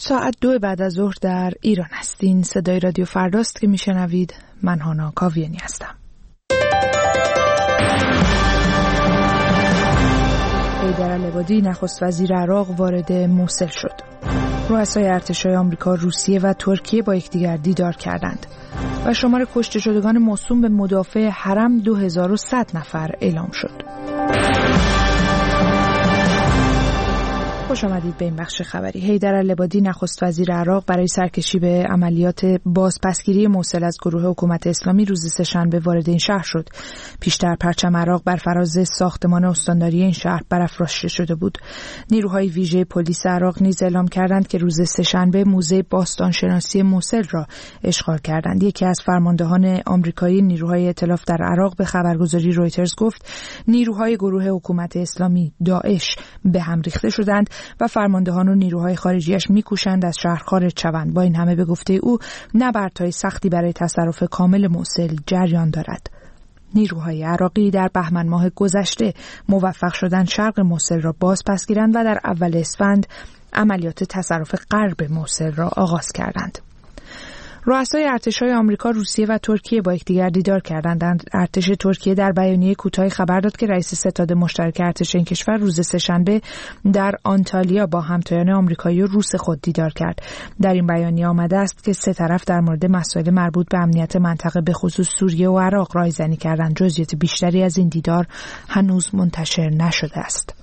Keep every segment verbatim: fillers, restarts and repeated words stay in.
ساعت دو بعد از ظهر در ایران هستین. صدای رادیو فرداست که میشنوید. من هانا کاویانی هستم. حیدر العبادی نخست وزیر عراق وارد موصل شد. رؤسای ارتش‌های آمریکا، روسیه و ترکیه با یکدیگر دیدار کردند و شمار کشته شدگان موسوم به مدافع حرم دو هزار و صد نفر اعلام شد. خوش آمدید به این بخش خبری. حیدر العبادی نخست وزیر عراق برای سرکشی به عملیات بازپسگیری موصل از گروه حکومت اسلامی روز سه‌شنبه وارد این شهر شد. پیشتر پرچم عراق بر فراز ساختمان استانداری این شهر برافراشته شده بود. نیروهای ویژه پلیس عراق نیز اعلام کردند که روز سه‌شنبه موزه باستانشناسی موصل را اشغال کردند. یکی از فرماندهان آمریکایی نیروهای ائتلاف در عراق به خبرگزاری رویترز گفت نیروهای گروه حکومت اسلامی داعش به هم ریخته شدند و فرماندهان و نیروهای خارجیش میکوشند از شهر خارج شوند. با این همه به گفته او نبردهای سختی برای تصرف کامل موصل جریان دارد. نیروهای عراقی در بهمن ماه گذشته موفق شدند شرق موصل را باز پس گیرند و در اول اسفند عملیات تصرف غرب موصل را آغاز کردند. رؤسای ارتش‌های آمریکا، روسیه و ترکیه با یکدیگر دیدار کردند. ارتش ترکیه در بیانیه کوتاهی خبر داد که رئیس ستاد مشترک ارتش این کشور روز سه‌شنبه در آنتالیا با همتایان آمریکایی و روس خود دیدار کرد. در این بیانیه آمده است که سه طرف در مورد مسائل مربوط به امنیت منطقه به خصوص سوریه و عراق رایزنی کردند. جزئیات بیشتری از این دیدار هنوز منتشر نشده است.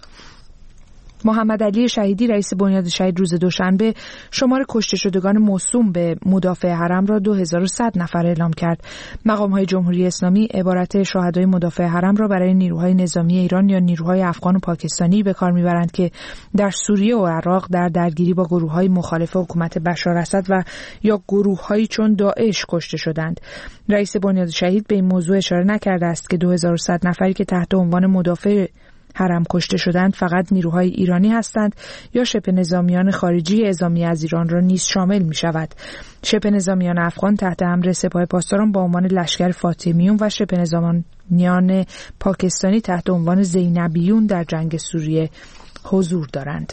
محمد علی شهیدی رئیس بنیاد شهید روز دوشنبه شمار کشته شدگان موسوم به مدافع حرم را دو هزار و صد نفر اعلام کرد. مقام‌های جمهوری اسلامی عبارت شهدای مدافع حرم را برای نیروهای نظامی ایران یا نیروهای افغان و پاکستانی به کار می‌برند که در سوریه و عراق در درگیری با گروه‌های مخالف حکومت بشار اسد و یا گروه‌هایی چون داعش کشته شدند. رئیس بنیاد شهید به این موضوع اشاره نکرده است که دو هزار و صد نفری که تحت عنوان مدافع حرم کشته شدند فقط نیروهای ایرانی هستند یا شبه نظامیان خارجی اعزامی از ایران را نیز شامل می شود. شبه نظامیان افغان تحت امر سپاه پاسداران با عنوان لشکر فاطمیون و شبه نظامیان پاکستانی تحت عنوان زینبیون در جنگ سوریه حضور دارند.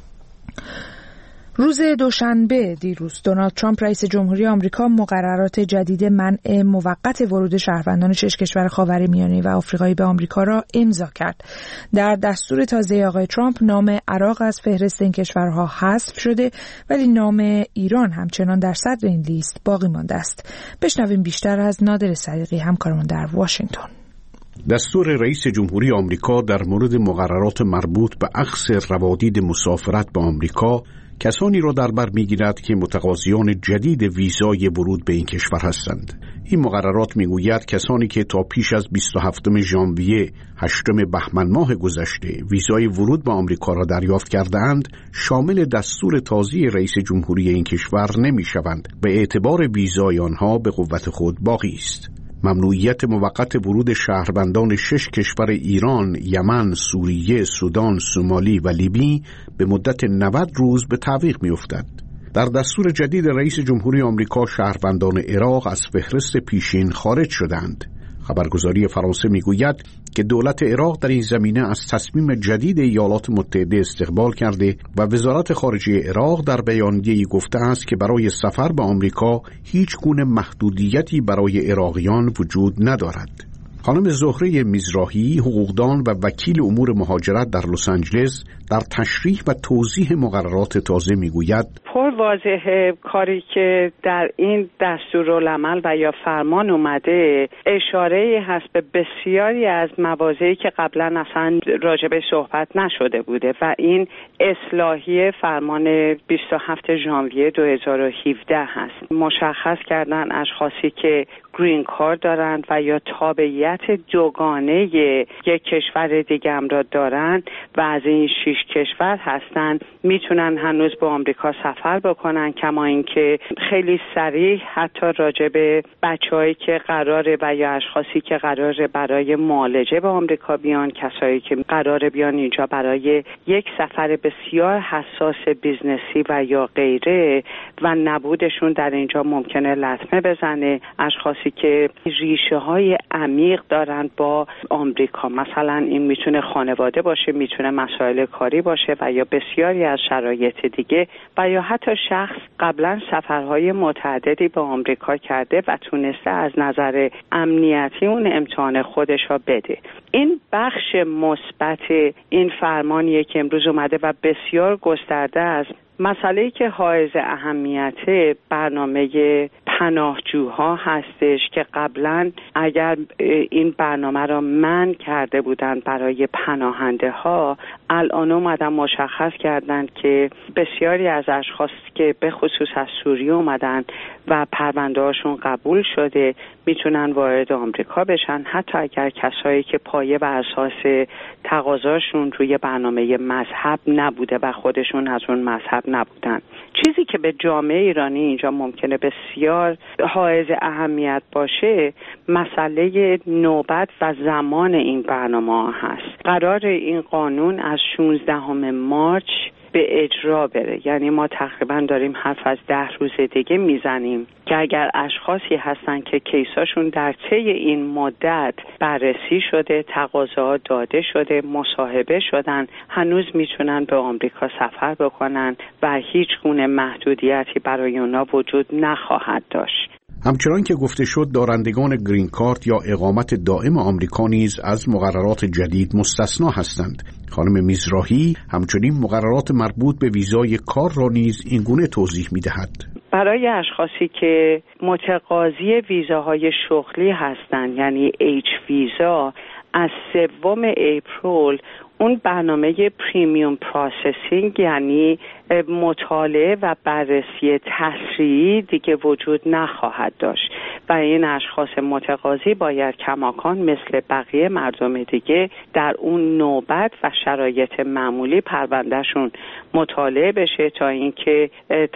روز دوشنبه دیروز دونالد ترامپ رئیس جمهوری آمریکا مقررات جدید منع موقت ورود شهروندان شش کشور خاورمیانه و آفریقایی به آمریکا را امضا کرد. در دستور تازه آقای ترامپ نام عراق از فهرست این کشورها حذف شده ولی نام ایران همچنان در صدر این لیست باقی مانده است. بشنویم بیشتر از نادر صدیقی همکارمون در واشنگتن. دستور رئیس جمهوری آمریکا در مورد مقررات مربوط به اخذ روادید مسافرت به آمریکا کسانی را در بر می‌گیرد که متقاضیان جدید ویزای ورود به این کشور هستند. این مقررات می‌گوید کسانی که تا پیش از بیست و هفتم ژانویه هشتم بهمن ماه گذشته ویزای ورود به آمریکا را دریافت کرده‌اند شامل دستور تازه رئیس جمهوری این کشور نمی‌شوند. به اعتبار ویزای آنها به قوت خود باقی است. ممنوعیت موقت ورود شهروندان شش کشور ایران، یمن، سوریه، سودان، سومالی و لیبی به مدت نود روز به تعویق می‌افتد. در دستور جدید رئیس جمهوری آمریکا شهروندان عراق از فهرست پیشین خارج شدند. خبرگزاری فرانسه میگوید که دولت عراق در این زمینه از تصمیم جدید ایالات متحده استقبال کرده و وزارت خارجه عراق در بیانیه‌ای گفته است که برای سفر به آمریکا هیچ گونه محدودیتی برای عراقیان وجود ندارد. خانم زهره میزراهی، حقوقدان و وکیل امور مهاجرت در لس آنجلس، در تشریح و توضیح مقررات تازه میگوید پر واضحه کاری که در این دستورالعمل و یا فرمان اومده اشاره هست به بسیاری از مواضعی که قبلا اصلا راجبه صحبت نشده بوده و این اصلاحی فرمان بیست و هفتم ژانویه دو هزار و هفده هست. مشخص کردن اشخاصی که گرین کارت دارند و یا تابعیت دوگانه یک کشور دیگه هم را دارند و از این شش کشور هستند میتونن هنوز به آمریکا سفر بکنن، کما اینکه خیلی سریع حتی راجع به بچه‌هایی که قراره و یا اشخاصی که قراره برای معالجه به آمریکا بیان، کسایی که قراره بیان اینجا برای یک سفر بسیار حساس بیزنسی و یا غیره و نبودشون در اینجا ممکنه لطمه بزنه، اشخاصی که ریشه های عمیق دارن با آمریکا. مثلا این میتونه خانواده باشه، میتونه مسائل کاری باشه و یا بسیاری از شرایط دیگه، و یا حتی شخص قبلا سفرهای متعددی به آمریکا کرده و تونسته از نظر امنیتی اون امتحان خودش را بده. این بخش مثبت این فرمانیه که امروز اومده و بسیار گسترده است. مسئله‌ای که حائز اهمیت برنامه پناهجوها هستش که قبلا اگر این برنامه را منع کرده بودند برای پناهنده ها، الان اومدن مشخص کردند که بسیاری از اشخاص که به خصوص از سوریه اومدن و پرونده هاشون قبول شده میتونن وارد آمریکا بشن، حتی اگر کسایی که پایه بر اساس تقاضاشون روی برنامه مذهب نبوده و خودشون از اون مذهب نبودن. چیزی که به جامعه ایرانی اینجا ممکنه بسیار حائز اهمیت باشه مسئله نوبت و زمان این برنامه هست. قرار این قانون از شانزدهم مارس به اجرا بره، یعنی ما تقریبا داریم حرف از ده روز دیگه میزنیم که اگر اشخاصی هستن که کیساشون در طی این مدت بررسی شده، تقاضا داده شده، مصاحبه شدن، هنوز میتونن به آمریکا سفر بکنن و هیچ گونه محدودیتی برای اونا وجود نخواهد داشت. همچنان که گفته شد دارندگان گرین کارت یا اقامت دائم آمریکا نیز از مقررات جدید مستثنا هستند. خانم میزراهی همچنین مقررات مربوط به ویزای کار را نیز اینگونه توضیح می‌دهد. برای اشخاصی که متقاضی ویزاهای شغلی هستند، یعنی ایچ ویزا، از سوم اپریل اون برنامه پریمیوم پروسسینگ یعنی مطالعه و بررسی تسریعی دیگه وجود نخواهد داشت و این اشخاص متقاضی باید کماکان مثل بقیه مردم دیگه در اون نوبت و شرایط معمولی پروندهشون مطالعه بشه تا اینکه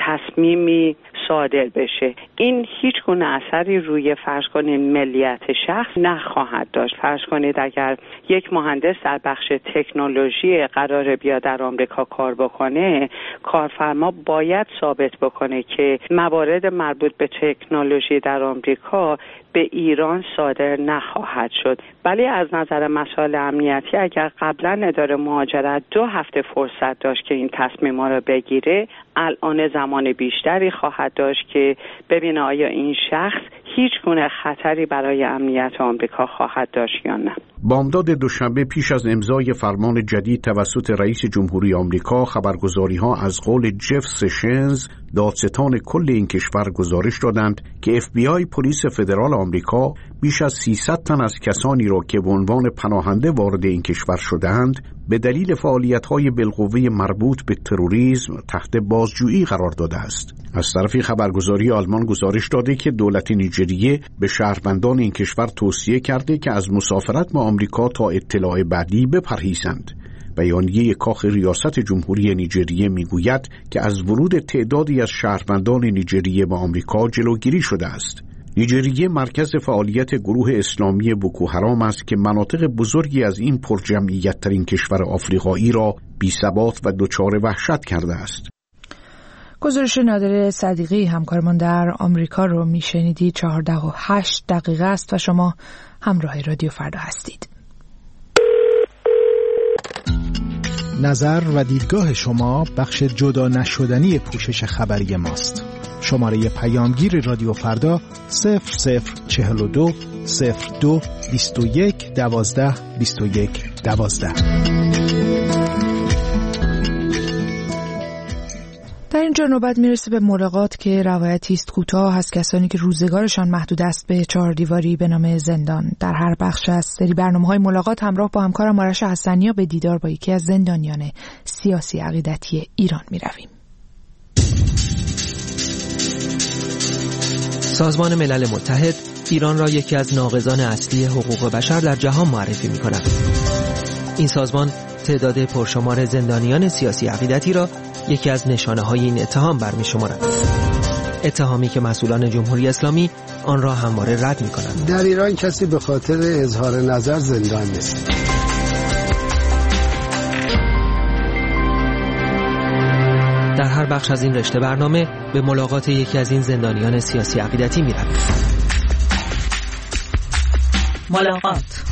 تصمیمی صادر بشه. این هیچ گونه اثری روی فرض کنید ملیت شخص نخواهد داشت. فرض کنید اگر یک مهندس در بخش تکنولوژی قراره بیاد در آمریکا کار بکنه، کارفرما باید ثابت بکنه که موارد مربوط به تکنولوژی در آمریکا به ایران صادر نخواهد شد. ولی از نظر مسائل امنیتی اگر قبلا اداره مهاجرت دو هفته فرصت داشت که این تصمیما را بگیره، الان زمان بیشتری خواهد داشت که ببینه آیا این شخص هیچ گونه خطری برای امنیت آمریکا خواهد داشت یا نه. بامداد دوشنبه پیش از امضای فرمان جدید توسط رئیس جمهوری آمریکا، خبرگزاری‌ها از قول جف سشنز، دادستان کل این کشور، گزارش دادند که اف بی آی پلیس فدرال آمریکا بیش از سیصد تن از کسانی را که به عنوان پناهنده وارد این کشور شدند به دلیل فعالیت‌های بالقوه مربوط به تروریسم تحت بازجویی قرار داده است. از طرفی خبرگزاری آلمان گزارش داده که دولت نیجریه به شهروندان این کشور توصیه کرده که از مسافرت به آمریکا تا اطلاع بعدی بپرهیزند. بیانیه کاخ ریاست جمهوری نیجریه میگوید که از ورود تعدادی از شهروندان نیجریه به آمریکا جلوگیری شده است. نیجریه مرکز فعالیت گروه اسلامی بوکو حرام است که مناطق بزرگی از این پرجمعیت ترین کشور آفریقایی را بی‌ثبات و دچار وحشت کرده است. گزارش نادر صدیقی همکارمان در آمریکا رو میشنیدید. چهارده و هشت دقیقه است و شما همراه رادیو فردا هستید. نظر و دیدگاه شما بخش جدا نشدنی پوشش خبری ماست. شماره پیامگیر رادیو فردا صفر صفر چهل و دو صفر دو بیست و یک دوازده بیست و یک دوازده. در اینجا نوبت میرسه به ملاقات که روایتی است کوتاه از کسانی که روزگارشان محدود است به چهار دیواری به نام زندان. در هر بخش از سری برنامه‌های ملاقات همراه با همکارم آرش حسنیا به دیدار با یکی از زندانیان سیاسی عقیدتی ایران میرویم. سازمان ملل متحد ایران را یکی از ناقضان اصلی حقوق بشر در جهان معرفی می‌کند. این سازمان تعداد پرشمار زندانیان سیاسی عقیدتی را یکی از نشانه‌های این اتهام برمی‌شمارد. اتهامی که مسئولان جمهوری اسلامی آن را همواره رد می‌کنند. در ایران کسی به خاطر اظهار نظر زندان نیست. در هر بخش از این رشته برنامه به ملاقات یکی از این زندانیان سیاسی عقیدتی می‌رویم. ملاقات.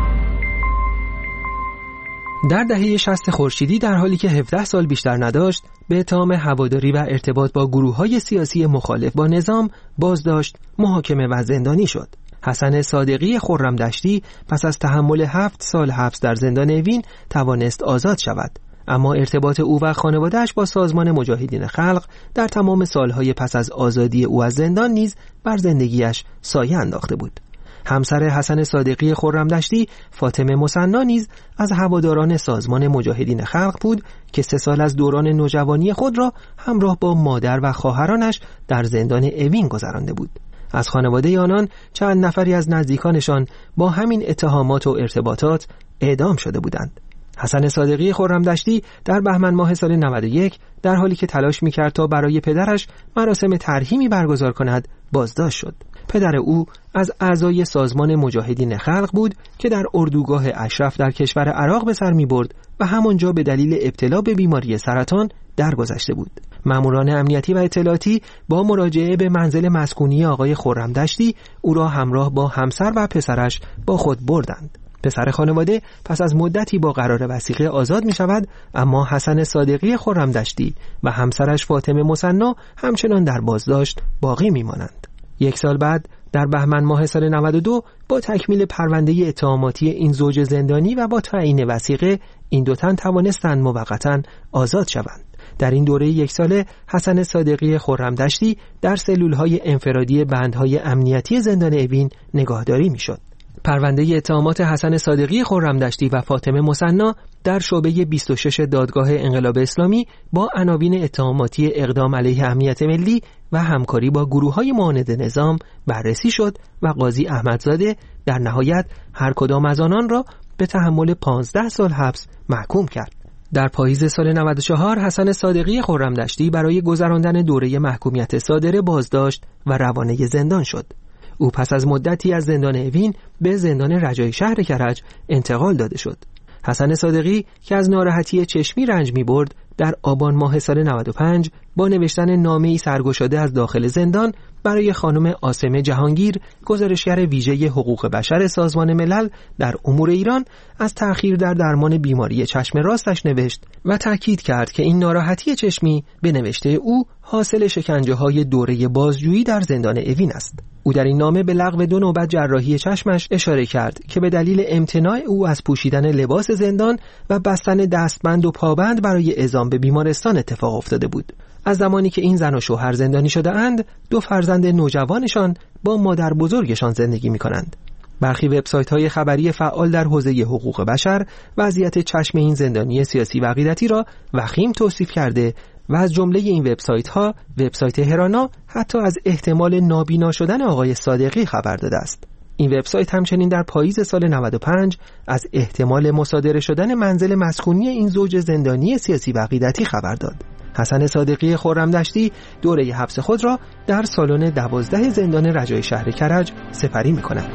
در دهه شصت خورشیدی در حالی که هفده سال بیشتر نداشت، به اتهام هواداری و ارتباط با گروه‌های سیاسی مخالف با نظام بازداشت، محاکمه و زندانی شد. حسن صادقی خرمدشتی پس از تحمل هفت سال حبس در زندان اوین توانست آزاد شود، اما ارتباط او و خانواده‌اش با سازمان مجاهدین خلق در تمام سالهای پس از آزادی او از زندان نیز بر زندگیش سایه انداخته بود. همسر حسن صادقی خرمدشتی، فاطمه مثنی نیز از هواداران سازمان مجاهدین خلق بود که سه سال از دوران نوجوانی خود را همراه با مادر و خواهرانش در زندان اوین گذرانده بود. از خانواده آنان چند نفری از نزدیکانشان با همین اتهامات و ارتباطات اعدام شده بودند. حسن صادقی خرمدشتی در بهمن ماه سال نود و یک در حالی که تلاش می‌کرد تا برای پدرش مراسم ترحیمی برگزار کند بازداشت شد. پدر او از اعضای سازمان مجاهدین خلق بود که در اردوگاه اشرف در کشور عراق به سر می‌برد و همانجا به دلیل ابتلا به بیماری سرطان درگذشته بود. ماموران امنیتی و اطلاعاتی با مراجعه به منزل مسکونی آقای خرمدشتی او را همراه با همسر و پسرش با خود بردند. پسر خانواده پس از مدتی با قرار وثیقه آزاد می شود، اما حسن صادقی خرمدشتی و همسرش فاطمه مثنی همچنان در بازداشت باقی می مانند. یک سال بعد در بهمن ماه سال نود و دو با تکمیل پرونده اتهاماتی این زوج زندانی و با تعیین وثیقه این دو تن توانستند موقتاً آزاد شوند. در این دوره یک ساله حسن صادقی خرمدشتی در سلولهای انفرادی بندهای امنیتی زندان اوین نگهداری می شد. پرونده اتهامات حسن صادقی خرمدشتی و فاطمه مثنی در شعبه بیست و شش دادگاه انقلاب اسلامی با عناوین اتهاماتی اقدام علیه امنیت ملی و همکاری با گروه‌های معاند نظام بررسی شد و قاضی احمدزاده در نهایت هر کدام از آنان را به تحمل پانزده سال حبس محکوم کرد. در پاییز سال نود و چهار حسن صادقی خرمدشتی برای گذراندن دوره محکومیت صادره بازداشت و روانه زندان شد. او پس از مدتی از زندان اوین به زندان رجای شهر کرج انتقال داده شد. حسن صادقی که از ناراحتی چشمی رنج می برد در آبان ماه سال نود و پنج با نوشتن نامه‌ای سرگشاده از داخل زندان برای خانم عاصمه جهانگیر، گزارشگر ویژه حقوق بشر سازمان ملل در امور ایران، از تأخیر در درمان بیماری چشم راستش نوشت و تأکید کرد که این ناراحتی چشمی به نوشته او حاصل شکنجه‌های دوره بازجویی در زندان اوین است. او در این نامه به لغو دو نوبت جراحی چشمش اشاره کرد که به دلیل امتناع او از پوشیدن لباس زندان و بستن دستبند و پابند برای اعزام به بیمارستان اتفاق افتاده بود. از زمانی که این زن و شوهر زندانی شده اند، دو فرزند نوجوانشان با مادر بزرگشان زندگی می کنند. برخی وبسایت‌های خبری فعال در حوزه حقوق بشر وضعیت چشم این زندانی سیاسی و عقیدتی را وخیم توصیف کرده و از جمله این وبسایت‌ها وبسایت هرانا حتی از احتمال نابینا شدن آقای صادقی خبر داده است. این وبسایت همچنین در پاییز سال نود و پنج از احتمال مصادره شدن منزل مسکونی این زوج زندانی سیاسی و عقیدتی خبر داد. حسن صادقی خرمدشتی دوره حبس خود را در سالن دوازده زندان رجای شهر کرج سپری می‌کند.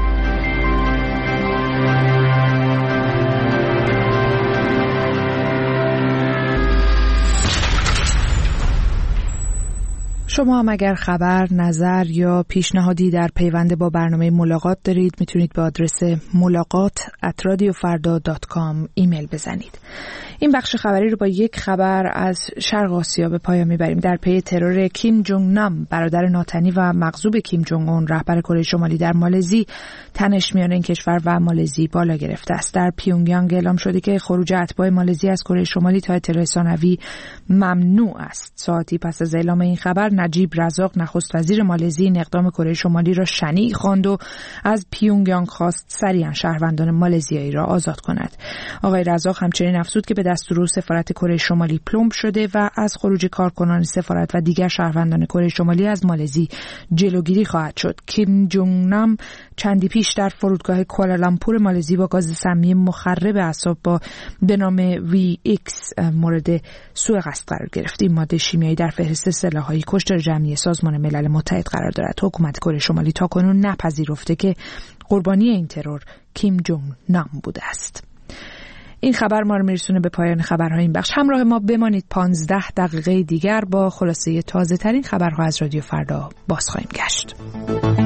شما هم اگر خبر، نظر یا پیشنهادی در پیوند با برنامه ملاقات دارید میتونید به آدرس ملاقات ات رادیو فردا دات کام ایمیل بزنید. این بخش خبری رو با یک خبر از شرق آسیا به پایان میبریم. در پی ترور کیم جونگ نام، برادر ناتنی و مغضوب کیم جونگ اون، رهبر کره شمالی، در مالزی تنش میان این کشور و مالزی بالا گرفته است. در پیونگیانگ اعلام شده که خروج اتباع مالزی از کره شمالی تا اطلاع ثانوی ممنوع است. ساعتی پس از اعلام این خبر، نجیب رزاق نخست وزیر مالزی این اقدام کره شمالی را شنیع خواند و از پیونگیانگ خواست سریعا شهروندان مالزیایی را آزاد کند. آقای رزاق همچنین افزود که به دستور سفارت کره شمالی پلمب شده و از خروج کارکنان سفارت و دیگر شهروندان کره شمالی از مالزی جلوگیری خواهد شد. کیم جونگ نام چندی پیش در فرودگاه کوالالامپور مالزی با گاز سمی مخرب اعصاب با به نام وی ایکس مورد سوء قصد قرار گرفت. این ماده شیمیایی در فهرست سلاح‌های کشتار جمعی سازمان ملل متحد قرار دارد. حکومت کره شمالی تاکنون نپذیرفته که قربانی این ترور کیم جونگ نام بوده است. این خبر ما رو میرسونه به پایان خبرهای این بخش. همراه ما بمانید. پانزده دقیقه دیگر با خلاصه تازه ترین خبرها از رادیو فردا باز خواهیم گشت.